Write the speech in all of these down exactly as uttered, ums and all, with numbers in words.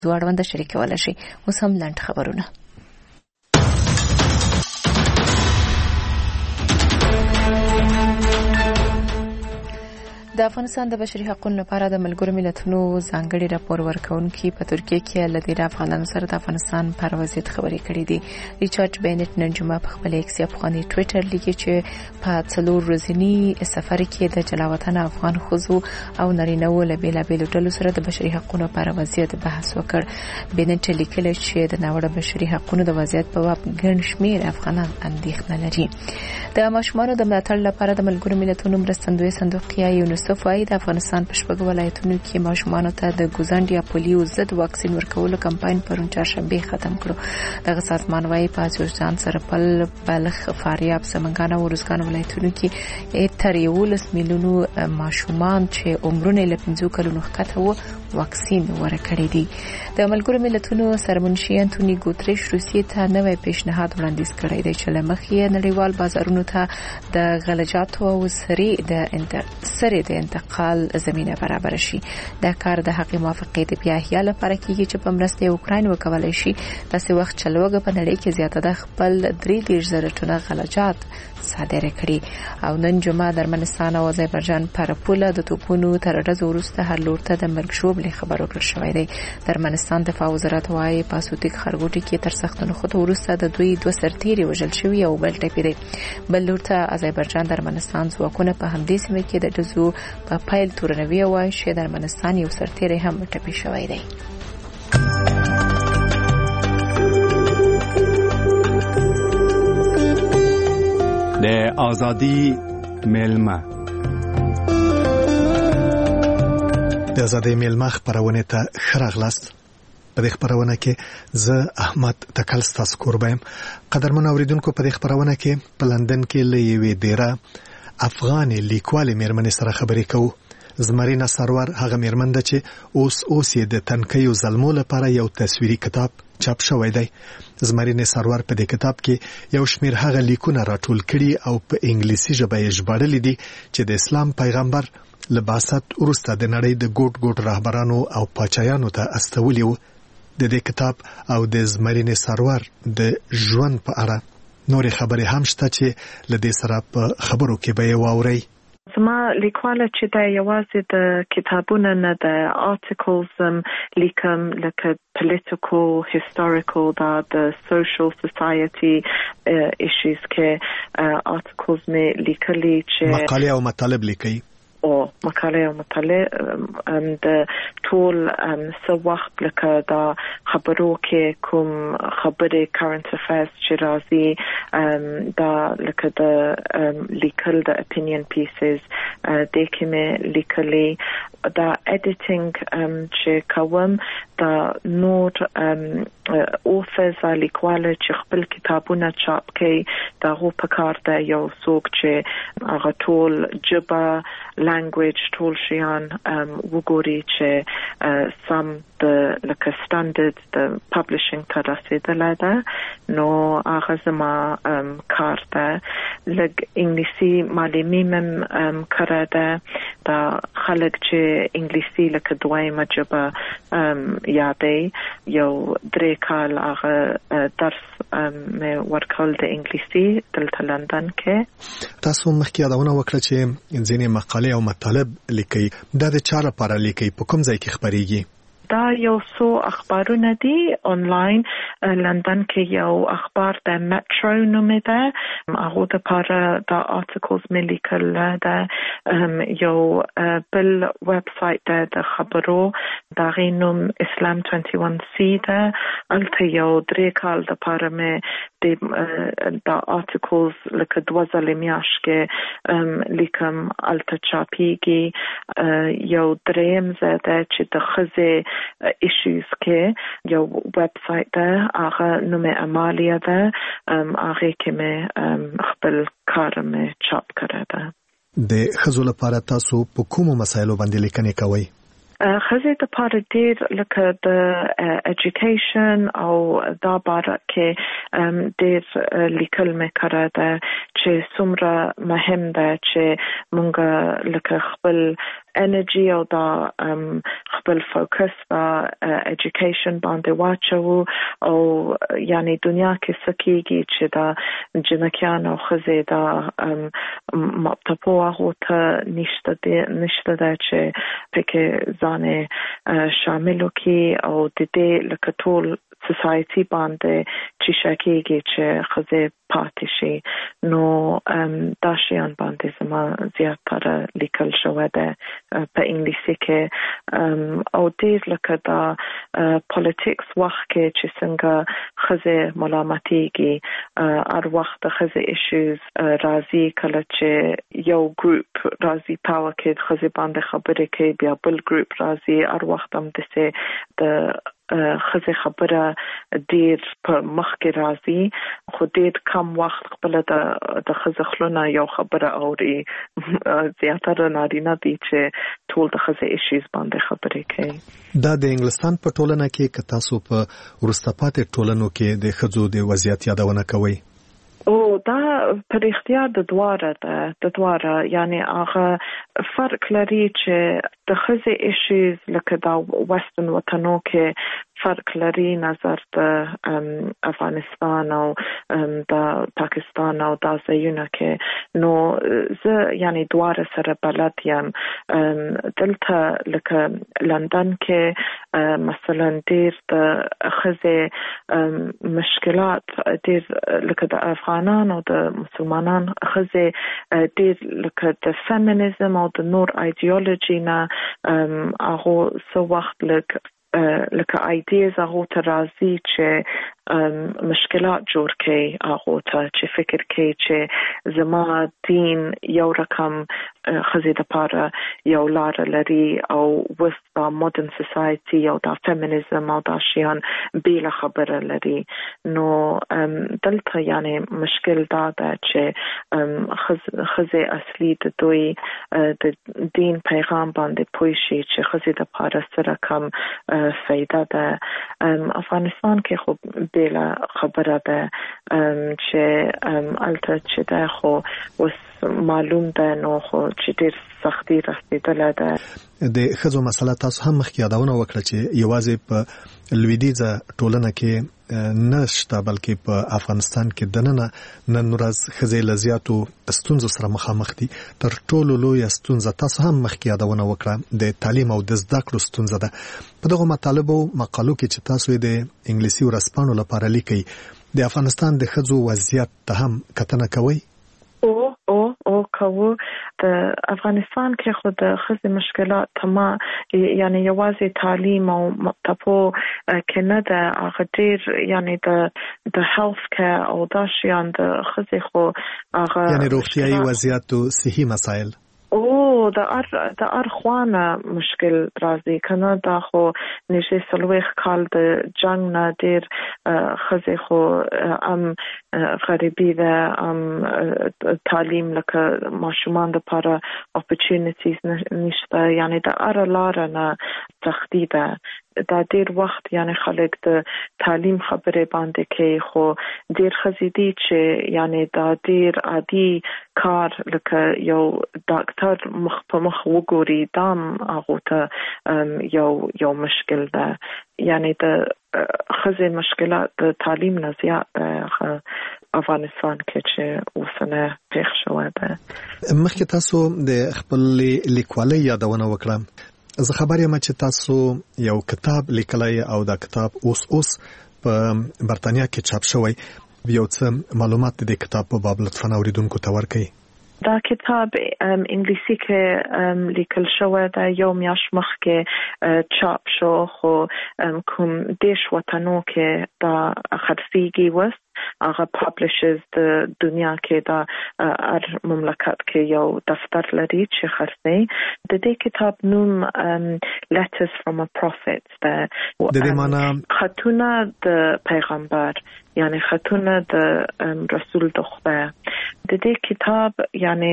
اړوند شریکول شي. اوس هم لاند خبرونه. د افغانستان د بشري حقوقو لپاره د ملګرو ملتونو ځانګړي راپور ورکونکي په ترکیه کې له ډیر افغانانو سره د افغانستان پر وضعیت خبرې کړې دي. ریچارډ بینټ نن جمعه په خپل ایکس افغاني ټوئیټر لیکي چې په څلور ورځني سفر کې د جلاوطن افغان خوځو او نارینه‌و له بیلابېلو ډلو سره د بشري حقوقو لپاره وضعیت بحث وکړ. بینټ لیکلی چې د ناوړه بشري حقوقو د وضعیت په باب ګڼ شمېر افغانان اندېښنه لري. د ماشومانو د ملاتړ لپاره د ملګرو ملتونو مرستندوی صندوقیه یونیسف وايي د افغانستان په شپږ ولایتونو کې ماشومانو ته د ګوزاند یا پولیو ضد واکسین ورکولو کمپاین پرون چهارشنبه ختم کړو. دغه سازمان وايي په جوزجان، سرپل، بلخ، فاریاب، سمنګان او روزګان ولایتونو کې تر یولس میلیونو ماشومان چې عمرونه له پنځو کلونو ښکته وو واکسین ورکړي دي. د ملګرو ملتونو سرمنشي انټونی ګوتریش روسیې ته نوې پیشنهاد وړاندیز کړی دی چې لمخې نړیوال بازارونو ته د غلجاتو او سری د انتقال د انتقال زمينه برابر شي. دا کار د حق موافقې د بیا احیا لپاره کیږي چې په مرسته اوکراین وکولای شي داسې وخت چې لوګه په نړۍ کې زیاته د خپل درې دېرش زره ټنه غلجات صادره کړي. او نن جمعه د ارمنستان او آذربایجان پر پوله د توپونو تر ډزو وروسته هر لور ته د مرګ ژوبلې خبر ورکړل شوی دی. د ارمنستان دفاع وزارت وايي په سوتیک خرګوټي کې تر سختو خطو وروسته د دوی دوه سرتیري وژل شوی او بل ټپي دی. بل لور ته آذربایجان د ارمنستان ځواکونه په همدې سیمه کې د ډزو په پایل تورنوي وايي چې د ارمنستان یو سرتیری هم ټپي شوی دی. د ازادي میلمه د ازادي میلمه خبرونه ته خراغلاست. په دې خبرونه کې زه احمد تکل ستاسو قربایم. قدرمن اوریدونکو په دې خبرونه کې په لندن کې لوي ډیره افغان لیکوال میرمن سره خبرې کوو. زمرینا سرور هغه میرمن ده چې اوس اوس د تنکیو ظلمو لپاره یو تصویري کتاب چاپ شوی دی. زمرینا سرور په دې کتاب کې یو شمېر هغه لیکونه راټول کړي او په انګلیسي ژبه یې ژباړلي دي چې د اسلام پیغمبر لباست ورسته د نړۍ د ګوټ ګوټ رهبرانو او پاچایانو ته استولي وو. د دې کتاب او د زمرینا سرور د ژوند په اړه نورې خبرې هم شته چې لدې سره په خبرو کې به واوري. زما لیکواله چې د یوازې د کتابونو نه د آرټیکلز لیکم لکه political, historical, دا د social society issues کې آرټیکلز مې لیکلي چې مقالې او مطالب لیکي او مقاله او مطالعه د ټول څو وخت لکه دا خبرو کې کوم خبرې current affairs چې راځي دا لکه د لیکل د opinion pieces د کومه لیکلي دا editing چې کوم دا نور authors لیکواله چې خپل کتابونه چاپ کوي دا هو په کار ده یو څوک چې هغه ټول جبه language ټول شیان وګوري چې سم د لکه standard د publishing ته رسیدلی ده نو هغه زما کار ده. لږ انګلیسي معلومي مم کړی ده دا خلک چې انګلیسي لکه دویمه ژبه یادوي یو درې کال هغه درس مې ورکول د انګلیسي دلته لندن کې. تاسو مخکې یادونه وکړه چې ځینې مقالې او مطالب لیکي. دا د چا لپاره لیکي؟ په کوم ځای کې خبريږي؟ دا یو څو اخبارونه دي آنلاین. لندن کې یو اخبار د میټرو نوم ده هغه د لپاره د آرټیکلز مې لیکل ده. یو بل ویب سایټ ده د خبرو دا غي نوم اسلام واحد ویش سی ده. الته یو درې کال د لپاره مې د آرټیکلز لکه دوه ځلې میاشت کې لیکم الته چاپیږي. یو دریم زده چې د خزه issues کې یو ویب سایټ ده هغه نوم امالیا ده هغه کې مې خپل کار مې چاپ کړی ده. د خزو لپاره تاسو په کومو مسایلو باندې لیکنې کوئ؟ خزه د پاره ډیر لکه د ایجوکیشن او دا باره کې ډیر لیکل مې کړی ده چې څومره مهم ده چې مونږ لکه خپل energy او دا خپل فوکس با education باندې واچو او یعنی دنیا کې سکیږي چې دا جنکیان او خزه دا مطلب هغه ته نشته نشته دا چې پکې ځانه شامل کی او د دې لکه ټول سوسايټي باندې چې شکیږي چې خزه پاتې شي نو دا شیان باندې زما زیاتره لیکل شوی ده په انګلیسي کې او ډېر لکه دا پالیټکس وخت کې چې څنګه خزه ملامتيږي هر وخت خزه ایشوز راځي کله چې یو ګروپ راځي پاور کې خزه باندې خبرې کوي بیا بل ګروپ راځي هر وخت هم دسه د خزه خبره ډیر په مخ کې راځي خو ډیر کم وخت خپل د د خزه خلونه یو خبره اوري زیاتره نارینه دي چې ټول د خزه ایشوز باندې خبرې کوي دا د انګلستان په ټولنه کې که تاسو په ورسته پاتې ټولنو کې د خزو د وضعیت یادونه کوي او دا پر اختیار د دواره ده د دواره یعنی هغه فرق لري چې د خزه ایشوز لکه دا وسترن وطنو کې فرق لري نظر د افغانستان او د پاکستان او د ځایونو کې نو زه یعنی دواره سره بلد یم دلته لکه لندن کې مثلا ډیر د خزه مشکلات ډیر لکه د افغانان او د مسلمانان خزه ډیر لکه د فيمينيزم او د نور ایدئولوژي نه هغه سو وخت لکه لکه ایډیاز هغه ته راځي چې مشکلات جوړ کړي هغه ته چې فکر کوي چې زما دین یو رقم خزه د پاره یو لار لري او وست دا مدرن سوسايټي او دا فيمينيزم او دا شیان بیل خبره لري نو دلته یعنی مشکل دا ده چې خزه اصلي د دوی د دین پیغام باندې پوي شي چې خزه د پاره سره کم فایده ده افغانستان کې خو بیل خبره ده چې البته چې ده خو وس معلوم ده نو خو چې ډېر سختي رسیدله ده د خزو مسله تاسو هم مخکې یادونه وکړه چې یوازې په لویدیځه ټولنه کې نشته بلکې په افغانستان کې دننه نن ورځ خزې لزیاتو ستونزو سره مخامخ دي تر ټولو لوی ستونزه تاسو هم مخکې یادونه وکړه د تعلیم او د زده کړو ستونزه ده په دغه مطالبه او مقالو کې چې تاسو د انګلیسي ورځپاڼو لپاره لیکي د افغانستان د خزو وضعیت ته هم کتنه کوي او او او کوو د افغانستان کې خو د خزې مشکلات تما یعنی یوازې تعلیم او مطلبو کې نه ده هغه ډېر یعنی د د هیلث کیر او دا شیان د خزې خو هغه یعنی روغتیايي وضعیت او صحي مسایل او د ار د ارخوانه مشکل راځي کنه دا خو نشه سلوخ کال د جنگ نه ډیر خزه خو ام غریبی ده ام تعلیم لکه ماشومان د لپاره اپورتونټیز نشته یعنی د ار لار نه سختی ده دا ډیر وخت یعنی خلک د تعلیم خبره باندې کې خو ډیر خزیدي چې یعنی دا ډیر عادي کار لکه یو ډاکټر مخ په مخ وګوري دام هغه ته یو یو مشکل ده یعنی د خزې مشکلات د تعلیم نه زیات افغانستان کې چې اوسنه پېښ شوه ده مخکې تاسو د خپل لیکوالۍ یادونه وکړه زه خبر یم چې تاسو یو کتاب لیکلی او دا کتاب اوس اوس په برتانیا کې چاپ شوی یو څه معلومات د کتاب په باب لطفاً اوریدونکو ته ورکړئ دا کتاب انګلیسي کې لیکل شوی دا یو میاشت مخکې چاپ شو خو کوم دیش وطنو کې دا خرڅیږي وس هغه پابلشرز د دنیا کې دا هر مملکت کې یو دفتر لري چې خرڅي د دې کتاب نوم Letters from a Prophet د دې معنی خطونه د پیغمبر یعنی خطونه د رسول د خدای د دې کتاب یعنی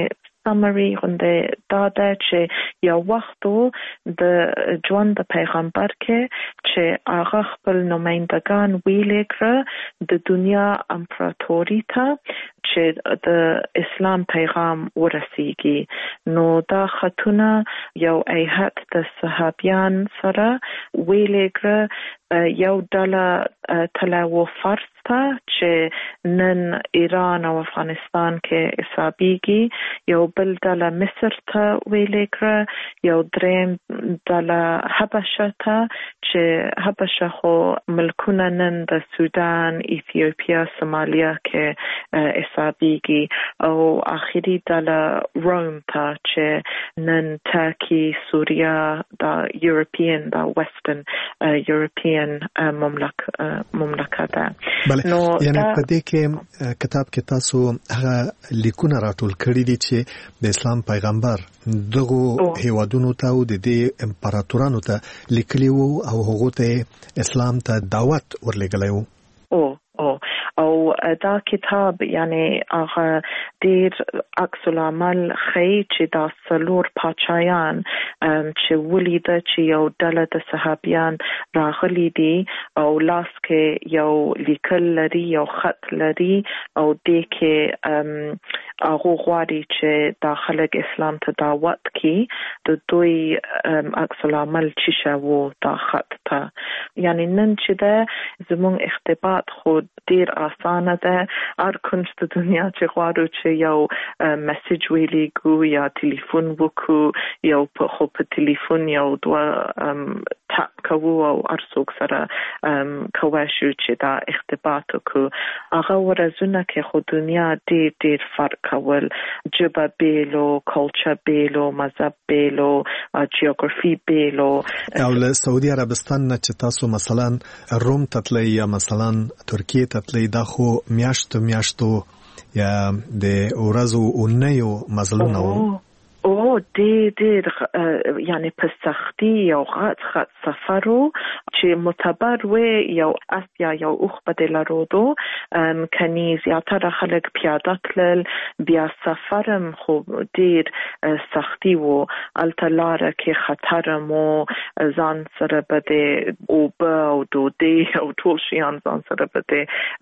summary غونډه دا ده چې یو وختو د ژوند د پیغمبر کې چې هغه خپل نمائندگان ویلې کړ د دنیا امپراتوري ته چې د اسلام پیغام ورسیږي نو دا خطونه یو ایهات د صحابیان سره ویلې کړ یو ډله تلاو فرض ته چې نن ایران او افغانستان کې حسابيږي یو بل ډله مصر ته ویلې کړ یو دریم ډله حبشه ته چې حبشه خو ملکونه نن د سودان ایتیوپیا سومالیا کې حسابيږي او اخیری ډله روم ته چې نن ترکی سوریا دا یورپین دا وسترن یورپین مملکت ده نو یعنی په دې کې کتاب کې تاسو هغه لیکونه راټول کړی دي چې د اسلام پیغمبر دغه هیوادونو ته او د دې امپراتورانو ته لیکلی وو او هغه ته اسلام ته دعوت ورلګلی وو او او او دا کتاب یعنی هغه ډیر عکس العمل خی چې دا څلور پاچایان چې ولید چې یو ډله د صحابیان راغلي دي او لاس کې یو لیکل لري یو خط لري او دې کې هغه غواړي چې داخله اسلام ته دعوت کړي د دوی عکس العمل چې شاو دا خط ته یعنی نن چې دا زموږ اختبات خو ډیر اسانه ده هر کوم د دنیا چې غواړو چې یو میسج ویلیږو یا ټلیفون وکړو یو په خو په ټلیفون یو دوه تاپ کوو او ارڅوک سره کوي چې دا اختبات وکړو هغه ورځونه کې خو دنیا ډیر ډیر فرق کول جبه بیلو کلچر بیلو مذهب بیلو جیوګرافي بیلو او له سعودي عربستان نه چې تاسو مثلا روم تتلی یا مثلا ترکیه تتلی دا خو میاشتو میاشتو یا د ورځو اونیو مزلونه وو او ډېر ډېر یعنی په سختي یو غټ غټ سفرو چې معتبر و یو اسیا یو اوخ بدل رودو کني زیاتره خلک پیاده تلل بیا سفرم خو ډېر سختي وو التلاره کې خطر مو ځان سره بده او او دوی او ټول شیان ځان سره بده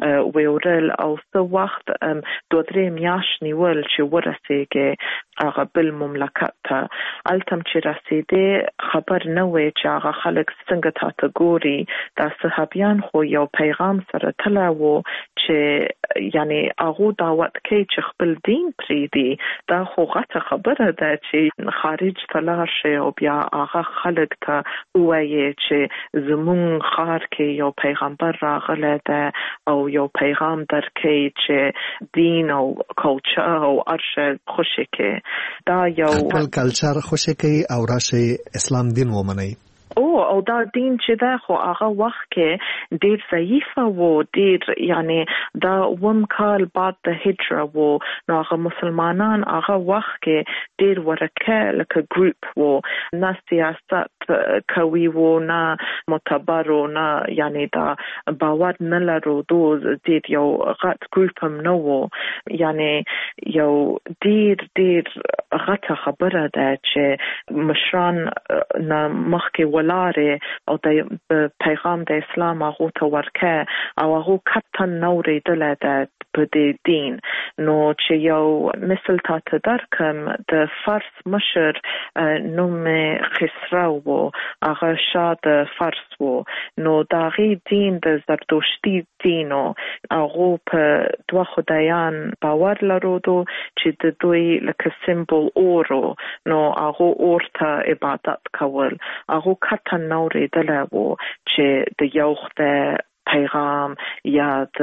ویورل او څو وخت دوه درې میاشتې نیول چې ورسېږي هغه بل مملکت ته التم چې رسیدې خبر نه وي چې هغه خلک څنګه تاسو ګوري دا صحابیان خو یو پیغام سره تلاو چې یعنی هغه دعوت کوي چې خپل دین پریدي دا خو غټه خبره ده چې خارج تلار شي او بیا هغه خلک ته وایي چې زمون خار کې یو پیغمبر راغله ده او یو پیغام درکې چې دین او کلچر او ارشه خوشی کې دا یو خپل کلچر خوشی کوي او راشه اسلام دین ومني او او دا دین چې دا خو هغه وخت کې ډیر ضعیف وو ډیر یعنی دا وم کال بعد د هجره وو نو هغه مسلمانان هغه وخت کې ډیر ورکه لکه ګروپ وو نه سیاست کوي وو نه معتبر نه یعنی دا باور نه لرو دوز ډیر یو غټ ګروپ هم نو وو یعنی یو ډیر ډیر غټه خبره ده چې مشران نه مخکې لاره او د پیغام د اسلام هغه ته ورکه او هغه کتن نورې دلته په دې دین نو چې یو مثال ته درکم د فارس مشر نوم خسرو وو هغه شاه د فارس وو نو داغي دین د زرتشتي دینو هغه په دوه خدایان باور لرودو چې د دوی لکه سمبول اورو نو هغه اورته عبادت کول هغه کتن نورې دلته چې د یو خدای پیغام یا د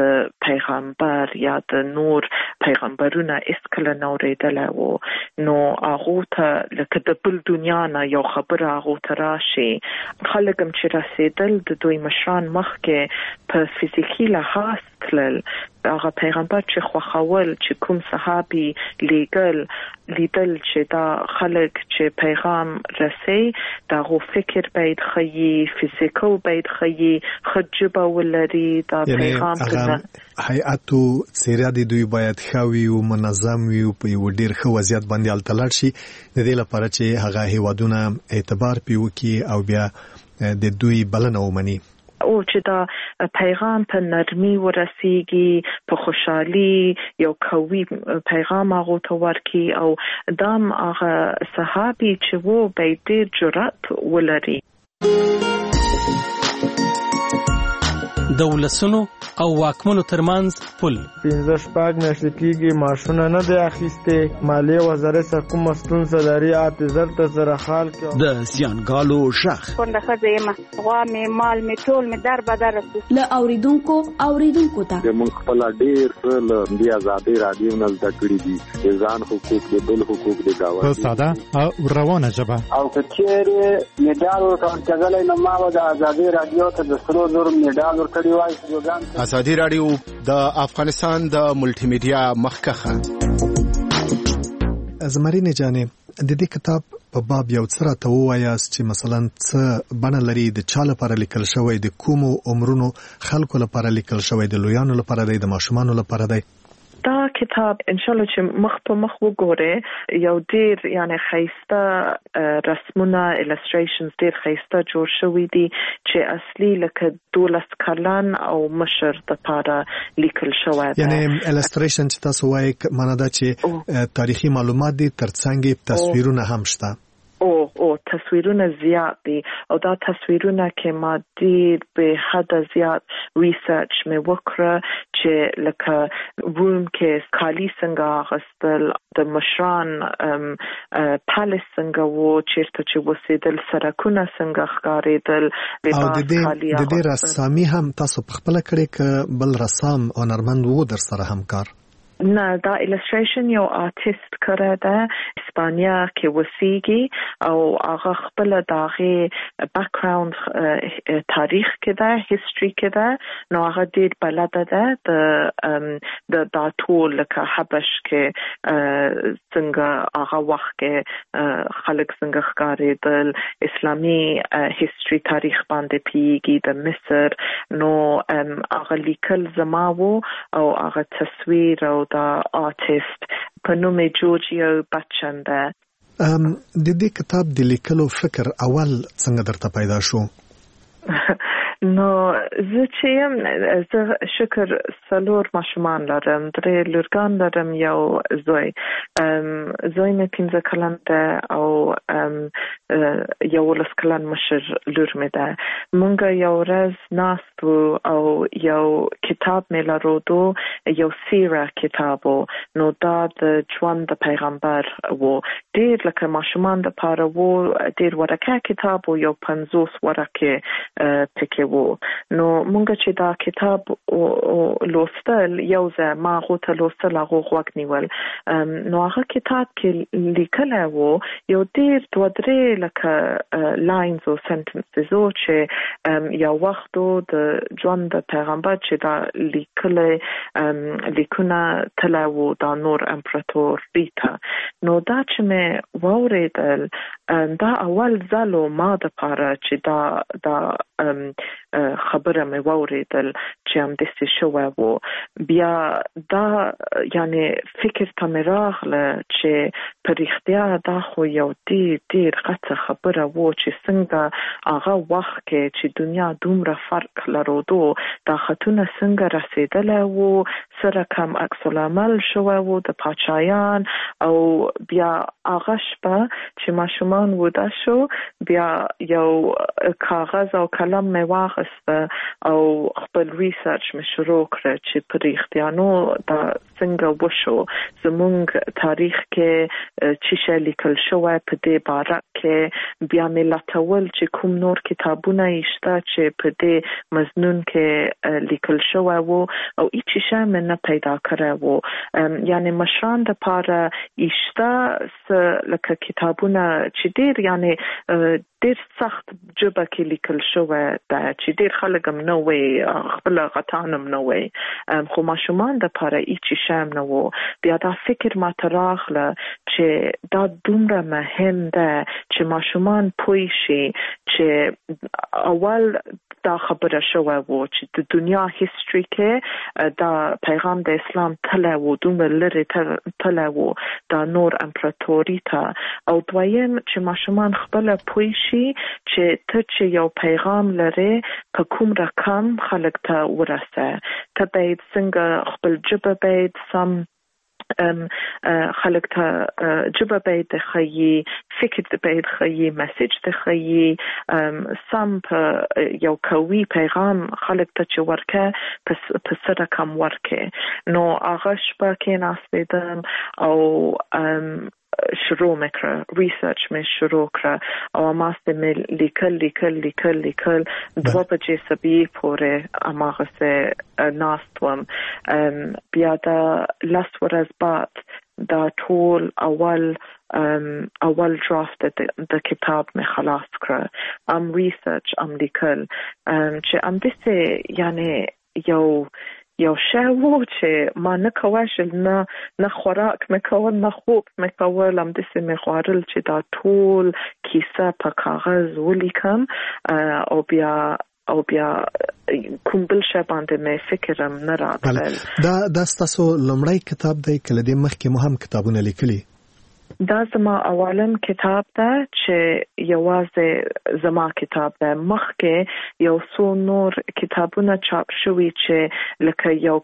پیغمبر یا د نور پیغمبرونه اسکله نوریدله وو نو هغه ته لکه د بل دنیا نه یو خبره هغه ته راشي خلک هم چې رسیدل د دوی مشران مخ کې په فزیکی لحاظ تلل هغه پیغمبر چې خوخول چې کوم صحابي لیګل لیدل چې دا خلک چې پیغام رسي دا غو فکر باید خي فزیکل باید خي خجبه ولري دا پیغام کنه هيئت سیرا دی دوی باید خوي او منظم وي په یو ډیر ښه وضعیت باندې التلل شي د دې لپاره چې هغه هیوادونه اعتبار پیوکي او بیا د دوی بلنه ومني او چې دا پیغام په نرمي ورسیږي په خوشحالي یو قوي پیغام هغه ته ورکي او دام هغه صحابي چې وو به ډیر جرأت ولري دولسونو او واکمنو ترمنځ پل پنځه شپږ میاشتې کېږي معاشونه نه دی اخیستې مالیې وزارت څخه کومه ستونزه لري اته زر ته زره خال کې د زیانګالو شخ کونډه ښځه یم غوا مې مال مې ټول مې در بدر رسي له اوریدونکو اوریدونکو ته موږ خپل ډېر څه له دې ازادي رادیو نه زده کړي دي د ځان حقوق د بل حقوق د گاوند په ساده او روانه ژبه او کچېره میډال ورکړل کېدل نو ما د ازادي رادیو ته د سرو زر میډال ورکړی وای چې ازادي رادیو د افغانستان د ملټي میډیا مخکخه زمرین جانې د دې کتاب په باب یو څه راته ووایاست چې مثلا څه بڼه لري د چا لپاره لیکل شوی د کومو عمرونو خلکو لپاره لیکل شوی د لویانو لپاره دی د ماشومانو لپاره دی دا کتاب ان شاء الله چې مخ په مخ وګوره یو ډیر یعنی خیسته رسمونه illustrations ډیر خیسته جوړ شوی دي چې اصلي لکه دولس کلن او مشر د پاره لیکل شوی دی یعنی illustration چې تاسو وایي معنی دا چې تاریخي معلومات دي ترڅنګ تصویرونه هم شته او او تصویرونه زیات دي او دا تصویرونه کې ما ډیر به حد زیات ریسرچ مې وکړه چې لکه روم کې کالی څنګه غستل د مشران پالیس څنګه وو چیرته چې وسیدل سرکونه څنګه ښکارېدل او د دې د دې رسامي هم تاسو په خپل کړی ک بل رسام هنرمند وو در سره همکار نه دا illustration یو آرټیست کړی ده اسپانیا کې وسیږي او هغه خپل داغه بیک گراوند تاریخ کې ده هیستوري کې ده نو هغه ډېر بلد ده د د دا ټول لکه حبش کې څنګه هغه وخت کې خلک څنګه ښکارېدل اسلامي هیستوري تاریخ باندې پیږي د مصر نو هغه لیکل زما وو او هغه تصویر او دا آرټیست په نوم جورجیو بچن ده ام د دې کتاب د لیکلو فکر اول څنګه درته پیدا شو نو زه چې یم زه شکر څلور ماشومان لرم درې لورګان لرم یو زوی زوی مې پنځه کلن ده او یولس کلن مشر لور مې ده مونږ یو ورځ ناست وو او یو کتاب مې لرودو یو سیره کتاب وو نو دا د ژوند د پیغمبر وو ډېر لکه ماشومان دپاره وو ډېر ورکه کتاب وو یو پنځوس ورکې پکې وو نو مونږ چې دا کتاب لوستل یو ځای ما هغو ته لوستل هغو غوږ نیول نو هغه کتاب کې لیکلی وو یو ډېر دوه درې لکه لاینز او سنټنسز وو چې یو وخت د ژوند د پیغمبر چې دا لیکلی لیکونه تلی وو دا نور امپراتور ریته نو دا چې مې واورېدل دا اول ځل و ما دپاره چې دا دا خبره مې واورېدل چې همداسې شوی وو بیا دا یعنی فکر ته مې راغله چې په رښتیا دا خو یو ډېر ډېر غټه خبره وو چې څنګه هغه وخت کې چې دنیا دومره فرق لرودو دا خطونه څنګه رسېدلی وو سره کم عکس العمل شوی وو د پاچایان او بیا هغه شپه چې ماشومان وده شو بیا یو کاغذ او قلم مې واخیسته او خپل ریسرچ مې شروع کړه چې په رښتیا نو دا څنګه وشو زموږ تاریخ کې چې شی لیکل شوی په دې باره کې بیا مې لټول چې کوم نور کتابونه یې شته چې په دې مضمون کې لیکل شوی وو او هیڅ شی مې نه پیدا کړی وو یعنی مشران دپاره یې شته لکه کتابونه چې ډېر یعنی ډېر سخت ژبه کې لیکل شوی ده چې ډېر خلک هم نه وایي خپل غټانم نه وي خو ماشومان د پاره هیڅ شام نه وو بیا دا فکر ما تراخله چې دا دومره مهم ده چې ماشومان پوي شي چې اول دا خبره شوه وو چې د دنیا هیستوري کې دا پیغام د اسلام تله وو دومره لري تله وو دا نور امپراتوري ته او دویم چې ماشومان خپل پوي شي چې ته چې یو پیغام لري په کوم رقم خلک ته ورسه ته باید څنګه خپل جبه باید سم ام خلق ته جبه باید خیي فکر ته باید خیي میسج ته خیي سم په یو کوي پیغام خلق ته چې ورکه په سره کم ورکه نو هغه شپه کې ناستیدم او شروع میکره ریسرچ می شروع کړه او ماسته می لیکل لیکل لیکل لیکل دوه بجې سبي پورې اماغه سه ناستوم بیا دا لاس ورځ بعد دا ټول اول اول درافت د کتاب می خلاص کړه ام ریسرچ ام لیکل چې ام دسه یعنی یو یو شاو چې ما نه کواشل نه نه خوراک مې کول نه خوب مې کول هم د سیمه خوارل چې دا ټول کیسه په کاغذ ولیکم او بیا او بیا کوم بل شی باندې مې فکرم نه راتل دا د تاسو لومړی کتاب دی کله د مخکې مهم کتابونه لیکلي دا زما اولم کتاب ده چې یوازې زما کتاب ده مخکې یو څو نور کتابونه چاپ شوي چې لکه یو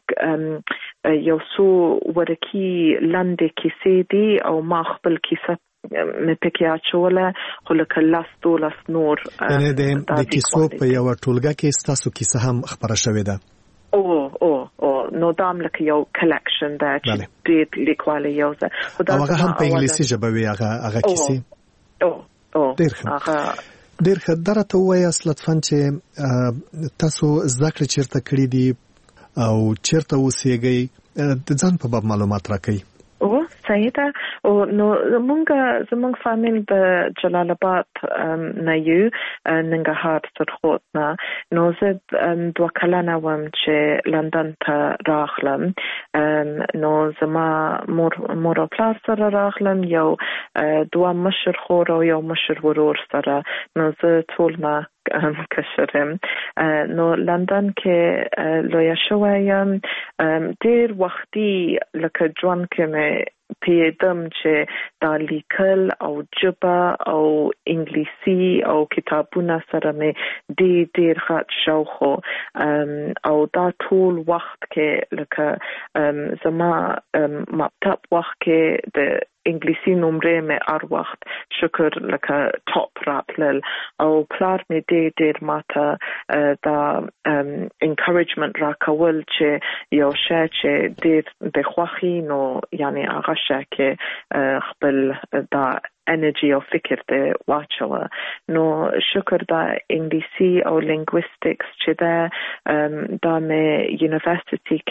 یو څو ورکی لاندې کیسې دي او ما خپل کیسه مې پکې اچوله خو لکه لاس دولس نور یعنی د کیسو په یو ټولګه کې ستاسو کیسه هم خبره شوې ده او او او نو دام لکه یو کلیکشن ده چې ډېر لیکواله یو ځای او هغه هم په انګلیسي ژبه وي هغه هغه کیسې او او ډېر ښه ډېر ښه درته وایاست لطفاً چې تاسو زده کړې چیرته کړې دي او چیرته اوسېږئ د ځان په باب معلومات راکړئ او صحیح ده او نو زمونږ زمونږ فامیل د جلال آباد نه یو ننګرهار سرخوت نه نو زه دوه کلنه وم چې لندن ته راغلم نو زما مور مور او پلار سره راغلم یو دوه مشر خور او یو مشر ورور سره نو زه ټول نه کشرم نو لندن کې لویا شویم ډېر وختي لکه ژوند کې مې پیدم چې دا لیکل او جبه او انګلیسي او کتابونه سره مې ډېر ډېر غټ شوق او دا ټول وخت کې لکه زما مکتب وخت کې د انګلیسي نمرې مې هر وخت شکر لکه ټاپ راتلل او پلار مې ډېر ډېر ماته دا انکریجمنت راکول چې یو شی چې ډېر د خوښي نو یعنی هغه شی کې خپل دا انرژي او فکر ته واچوه نو شکر دا انګلیسي او لینګویستکس چې دا دا مې یونیورسيټي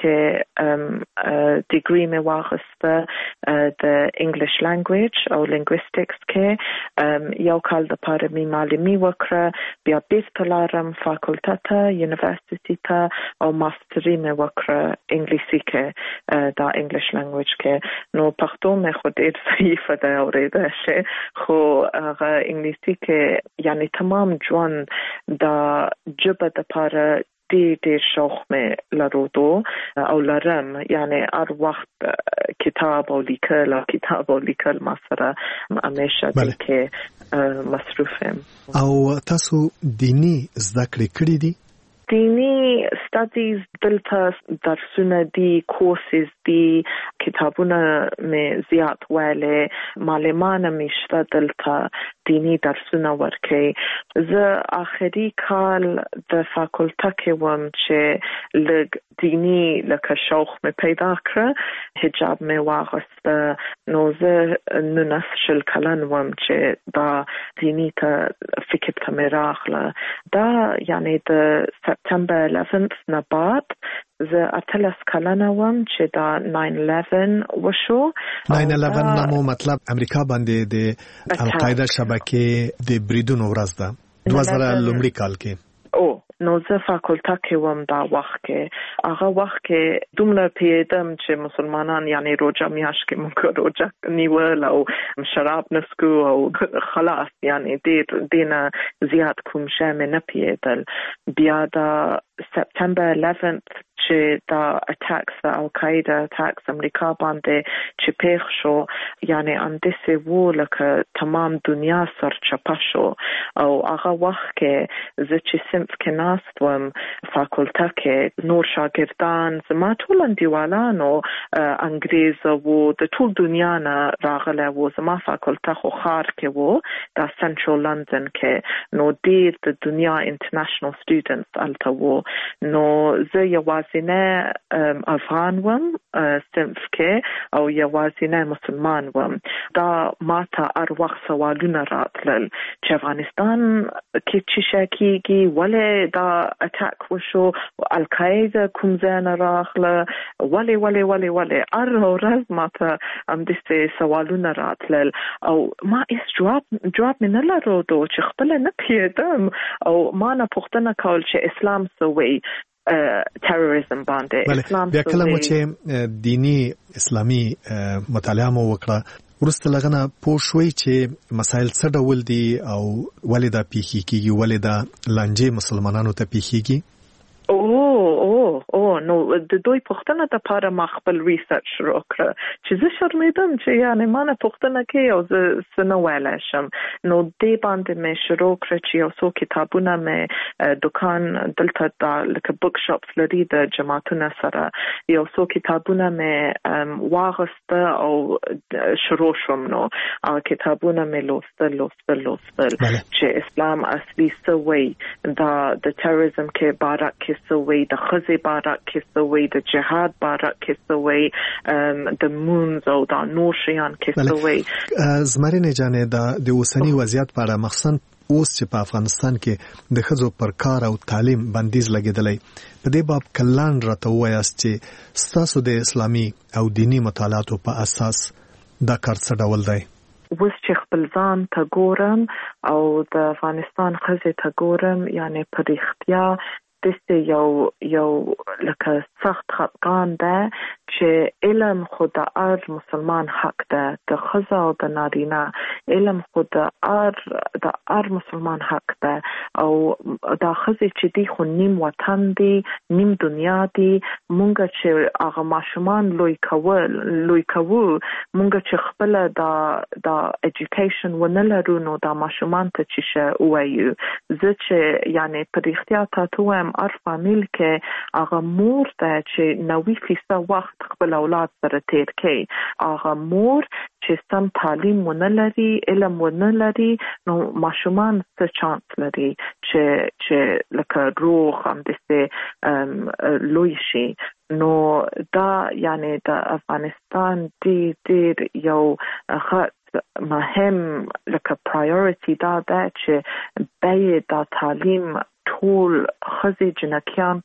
کې ډیګري مې واخیسته د انګلیش لانګویج او لینګویستکس کې یو کال د پاره مې معلمي وکړه بیا بیرته لاړم فاکولټه ته یونیورسيټي ته او ماستري مې وکړه انګلیسي کې دا انګلیش لانګویج کې نو پښتو مې خو ډېر ضعیف ده اورېدل شي خو هغه انګلیسي کې یعنی تمام ژوند دا جبه د پاره ډېر ډېر شوق مې لرودو او لرم یعنی هر وخت کتاب او لیکل او کتاب او لیکل ما سره همیشه دې کې مصروف یم او تاسو دینی زده کړې کړې دي دینی ستادیز دلته درسونه دي کورسز دي کتابونه مې زیات ویلې معلمان مې شته دلته دینی درسونه ورکوي زه آخري کال د فاکولټه کې وم چې لږ دینی لکه شوق مې پیدا کړه حجاب مې واغسته نو زه نولس شل کلن وم چې دا دینی ته فکر ته مې راغله دا یعنی د سپتمبر eleventh نه بعد زه اتلس کلنه وم چې دا nine eleven وشو nine eleven نامو مطلب امریکا باندې د القاعده شبکې د بریدونو ورځ ده دوه زره لومړي کال کې او نو زه فاکولټه کې وم دا وخت کې هغه وخت کې دومره پیدم چې مسلمانان یعنی روزه میاش کې موږ روزه نیول او شراب نسکو او خلاص یعنی ډیر دینه زیات کوم شی مې نه پیدل. بیا دا سپتمبر eleventh چې دا اٹیکس دا القاعده اٹیکس امریکا باندې چې پیښ شو یعنی اندسه وو لکه تمام دنیا سر چپا شو او هغه وخت کې زه چې صنف کې ناست وم فاکولټه کې نور شاګردان زما ټول انډیوالانو انګریز وو د ټول دنیا نه راغله وو. زما فاکولټه خو ښار کې وو دا سنټرل لندن کې نو ډیر د دنیا انټرنیشنل سټوډنټس الته وو. نو زه یوازینه افغان وم صنف کې او یوازینه مسلمان وم. دا ماته هر وخت سوالونه راتلل چې افغانستان کې چې شکیږي ولې دا اٹیک وشو القاعده کوم ځای نه راغله ولې ولې ولې ولې هر ورځ ماته هم دې سوالونه راتلل او ما هیڅ جواب جواب مې نه لرلو چې خپل نه پیدم او ما نه پوښتنه کول چې اسلام څه وایي تروریزم باندې اسلام بیا کله مو چې دینی اسلامي مطالعه مو وکړه ورسته لغنه پوه شوي چې مسائل څه ډول دي او ولې دا پیښې کیږي ولې دا لانجې مسلمانانو ته پیښیږي. او او او نو د دوی پوښتنه د پاره ما خپل ریسرچ شروع کړ چې زه شرمېدم چې یعنی ما نه پوښتنه کوي او زه څه نه ویلی شم. نو دې باندې مې شروع کړ چې یو څو کتابونه مې دکان دلته دا لکه بک شاپس لري د جماعتونو سره یو څو کتابونه مې واغسته او شروع شوم. نو هغه کتابونه مې لوستل لوستل لوستل چې اسلام اصلي څه وایي دا د تروریزم کې باره کې څه وایي د ښځې باره کې څه وایي د جهاد باره کې څه وایي د مونځ او دا نور شیان کې څه وایي. زمرینې جانې دا د اوسني وضعیت په اړه مخصوصا اوس چې په افغانستان کې د ښځو پر کار او تعلیم بندیز لګېدلی په دې باب کلان راته ووایاست چې ستاسو د اسلامي او دینی مطالعاتو په اساس دا کار څه ډول دی. اوس چې خپل ځان ته ګورم او د افغانستان ښځې ته ګورم یعنی په رښتیا دسته یو یو لکه سخت خفګان ده چې علم خو د هر مسلمان حق ده د ښځه او د نارینه علم خو د هر د هر مسلمان حق ده او دا ښځې چې دي خو نیم وطن دي نیم دنیا دي. مونږ چې هغه ماشومان لوی کول لوی کوو مونږ چې خپل دا دا ایجوکیشن ونه لرو نو دا ماشومان ته چې شه وایو. زه چې یعنی په رښتیا تاسو وایم هر فامیل کې هغه مور ده چې نوي فیصد وخت خپل اولاد سره تیر کوي. هغه مور چې سم تعلیم ونه لري علم ونه لري نو ماشومان څه چانس لري چې چې لکه روغ هم دسته لوی شي. نو دا یعنی د افغانستان دی ډیر یو خط مهم لکه پرایورټي دا ده چې بای دا تعلیم ټول ښځې جنکیان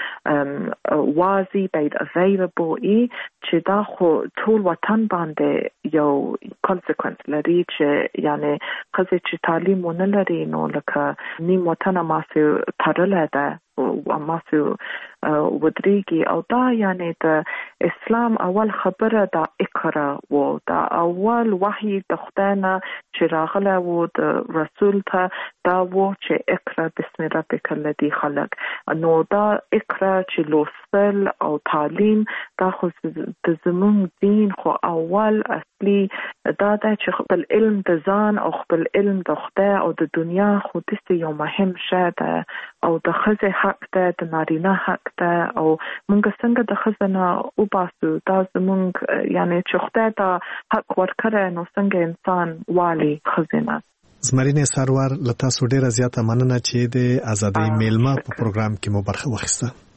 ته واضح باید available ای چې دا خو ټول وطن باندې یو consequence لري چې یعنی ښځې چې تعلیم ونه لري نو لکه نیم وطن ماسې تړلی ده او ماسې ودرېږي. او دا یعنی د اسلام اول خبره دا اقرا و دا اول وحی د خدای نه چې راغلی و د رسول ته دا و چې اقرا بسم ربک الذی خلق. نو دا اقرا چې لوستل او تعلیم دا خو د زمونږ دین خو اول اصلي دا ده چې خپل علم د ځان او خپل علم د خدای او د دنیا خو دسته یو مهم شی ده او د ښځې حق ده د نارینه حق ده او مونږ څنګه د ښځې نه وباسو دا زمونږ یعنی چې خدای ته حق ورکړی نو څنګه انسان والي ښځې نه. زمرینې سرور له تاسو ډیره زیاته مننه چې د ازادۍ میلمه په پروګرام کې مو برخه واخیسته.